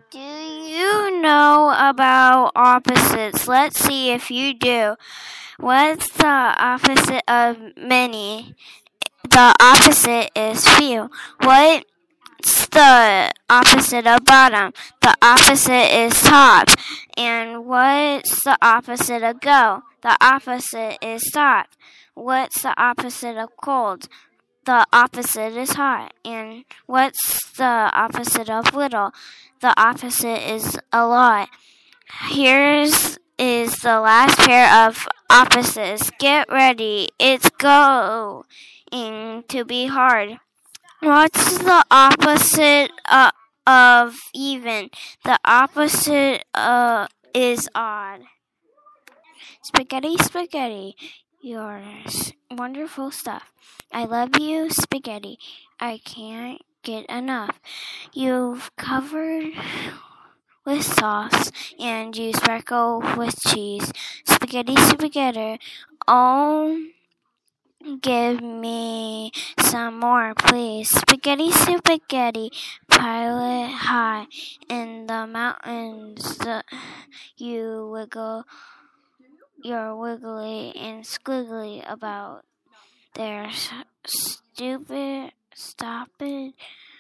Do you know about opposites? Let's see if you do. What's the opposite of many? The opposite is few. What's the opposite of bottom? The opposite is top. And what's the opposite of go? The opposite is stop. What's the opposite of cold? The opposite is hot. And what's the opposite of little? The opposite is a lot. Here's is the last pair of opposites. Get ready. It's going to be hard. What's the opposite of even? The opposite is odd. Spaghetti, spaghetti. You're wonderful stuff. I love you, spaghetti. I can't get enough. You've covered with sauce and you sprinkle with cheese. Spaghetti, spaghetti. Oh, give me some more, please. Spaghetti, spaghetti. Pile it high in the mountains. You wiggle. You're wiggly and squiggly about there. Stupid. Stop it.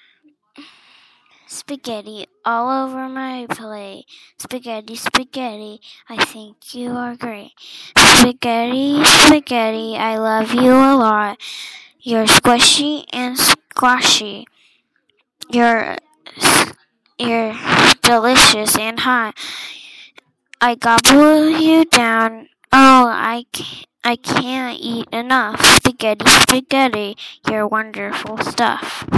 Spaghetti all over my plate. Spaghetti, spaghetti, I think you are great. Spaghetti, spaghetti, I love you a lot. You're squishy and squashy. You're delicious and hot. I gobble you down. Oh, I can't eat enough. Spaghetti, spaghetti, you're wonderful stuff.